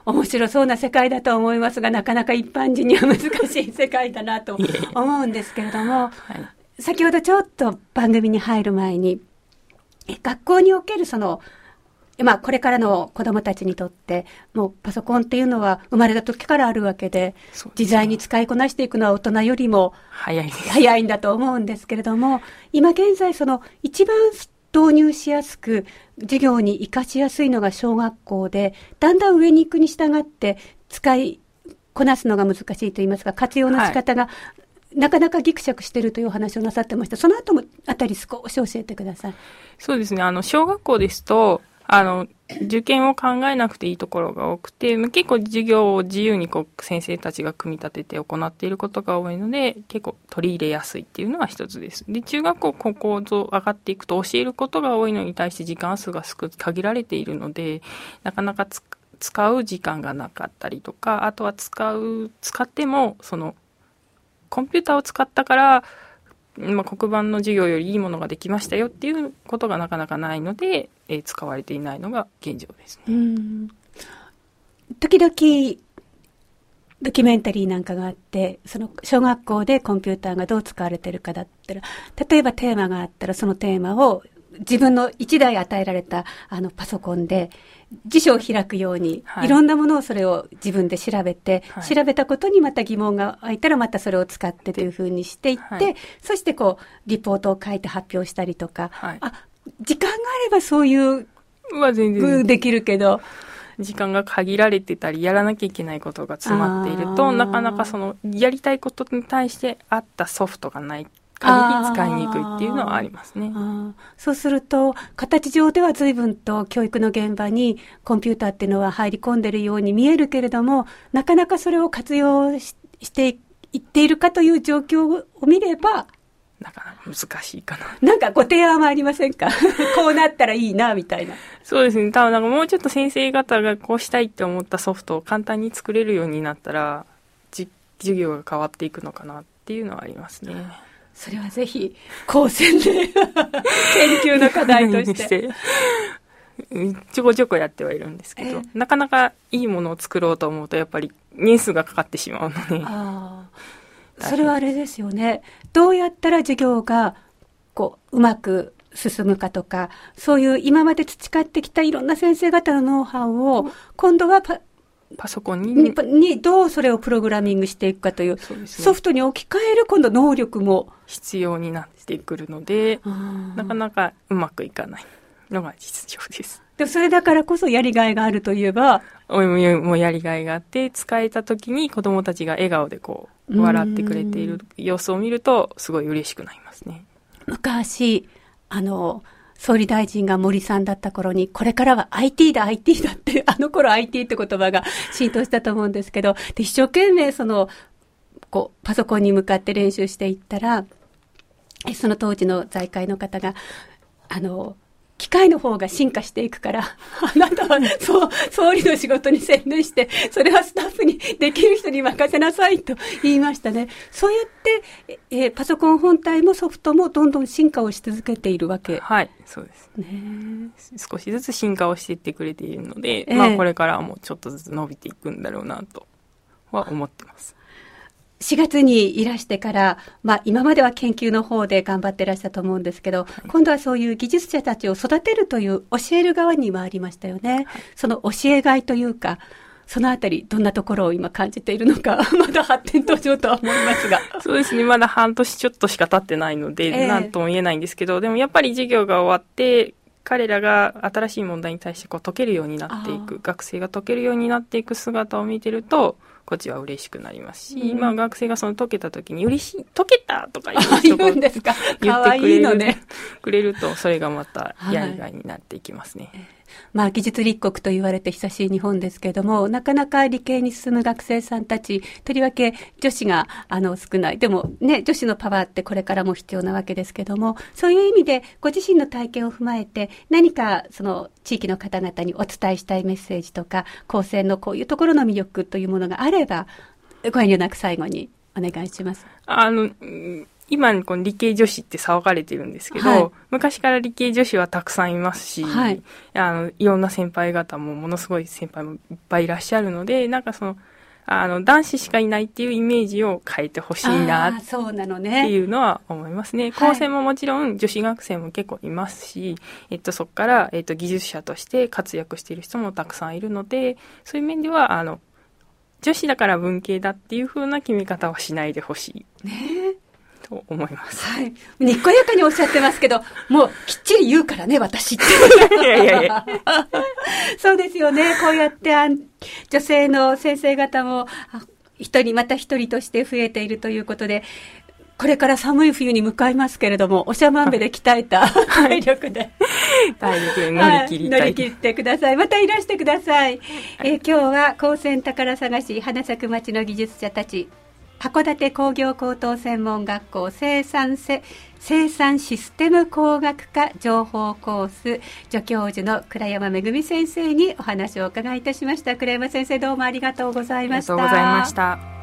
面白そうな世界だと思いますが、なかなか一般人には難しい世界だなと思うんですけれども、先ほどちょっと番組に入る前に、学校におけるこれからの子どもたちにとって、もうパソコンっていうのは生まれた時からあるわけで、自在に使いこなしていくのは大人よりも早いんだと思うんですけれども、今現在一番導入しやすく、授業に活かしやすいのが小学校で、だんだん上に行くに従って使いこなすのが難しいといいますか、活用の仕方が、なかなかぎくしゃくしているというお話をなさってました。その後もあたり少し教えてください。 そうですね。小学校ですと、受験を考えなくていいところが多くて、結構授業を自由に先生たちが組み立てて行っていることが多いので、結構取り入れやすいっていうのは一つです。で、中学校高校と上がっていくと教えることが多いのに対して時間数が限られているので、なかなか使う時間がなかったりとか、あとは使っても、コンピューターを使ったから、黒板の授業よりいいものができましたよっていうことがなかなかないので、使われていないのが現状ですね。 時々ドキュメンタリーなんかがあって、小学校でコンピューターがどう使われているかだったら、例えばテーマがあったらそのテーマを自分の1台与えられたパソコンで辞書を開くように、いろんなものをそれを自分で調べて、調べたことにまた疑問が湧いたらまたそれを使ってというふうにしていって、そしてリポートを書いて発表したりとか、時間があればそういう全然できるけど、 時間が限られてたりやらなきゃいけないことが詰まっていると、なかなかやりたいことに対して合ったソフトがない限り使いにくいっていうのはありますね。 そうすると、形上では随分と教育の現場にコンピューターっていうのは入り込んでいるように見えるけれども、なかなかそれを活用していっているかという状況を見れば、 なかなか難しいかな。 なんかご提案はありませんか？こうなったらいいな、みたいな。 そうですね。多分もうちょっと先生方がこうしたいって思ったソフトを簡単に作れるようになったら、授業が変わっていくのかなっていうのはありますね。 それはぜひ、高専で研究の課題として。 ちょこちょこやってはいるんですけど、なかなかいいものを作ろうと思うと、やっぱり年数がかかってしまうので。 それはあれですよね。どうやったら授業がうまく進むかとか、そういう今まで培ってきたいろんな先生方のノウハウを、今度はパソコンにどうそれをプログラミングしていくかという、ソフトに置き換える今度能力も必要になってくるので、なかなかうまくいかないのが実情です。 でもそれだからこそやりがいがあるといえば、 もうやりがいがあって、使えた時に子どもたちが笑顔で笑ってくれている様子を見るとすごい嬉しくなりますね。 昔総理大臣が森さんだった頃に、これからは IT だって頃 IT って言葉が浸透したと思うんですけど、で一生懸命パソコンに向かって練習していったら、その当時の財界の方が機械の方が進化していくから、あなたは総理の仕事に専念して、それはスタッフにできる人に任せなさいと言いましたね。そうやって、パソコン本体もソフトもどんどん進化をし続けているわけ。 はい、そうですね。少しずつ進化をしていってくれているので、これからもちょっとずつ伸びていくんだろうなとは思ってます。 4月にいらしてから、今までは研究の方で頑張ってらしたと思うんですけど、今度はそういう技術者たちを育てるという教える側に回りましたよね。その教えがいというか、そのあたりどんなところを今感じているのか、まだ発展途上とは思いますが。 そうですね、まだ半年ちょっとしか経ってないので、なんとも言えないんですけど、でもやっぱり授業が終わって、彼らが新しい問題に対して解けるようになっていく、学生が解けるようになっていく姿を見てると、こっちは嬉しくなりますし、学生が解けた時に嬉しい、解けたとか言うんですか。かわいいのね。 くれると、それがまたやりがいになっていきますね。 技術立国と言われて久しい日本ですけれども、なかなか理系に進む学生さんたち、とりわけ女子が少ない。でもね、女子のパワーってこれからも必要なわけですけども、そういう意味でご自身の体験を踏まえて、何かその地域の方々にお伝えしたいメッセージとか、高専のこういうところの魅力というものがあれば、ご遠慮なく最後にお願いします。 今この理系女子って騒がれてるんですけど、はい、昔から理系女子はたくさんいますし、はい、いろんな先輩方もものすごい先輩もいっぱいいらっしゃるので、なんか男子しかいないっていうイメージを変えてほしいなっていうのは思いますね。高専ももちろん女子学生も結構いますし、そこから、技術者として活躍している人もたくさんいるので、そういう面では、女子だから文系だっていう風な決め方はしないでほしい。ねと思います。 はい。にっこやかにおっしゃってますけど、もうきっちり言うからね、私って。いや。そうですよね。こうやって女性の先生方もまた一人として増えているということで、これから寒い冬に向かいますけれども、おしゃまんべで鍛えた体力で体力で乗り切りたい、 乗り切ってください。またいらしてください。今日は高専宝探し花咲く町の技術者たち、函館工業高等専門学校生産システム工学科情報コース助教授の倉山めぐみ先生にお話をお伺いいたしました。倉山先生、どうもありがとうございました。 ありがとうございました。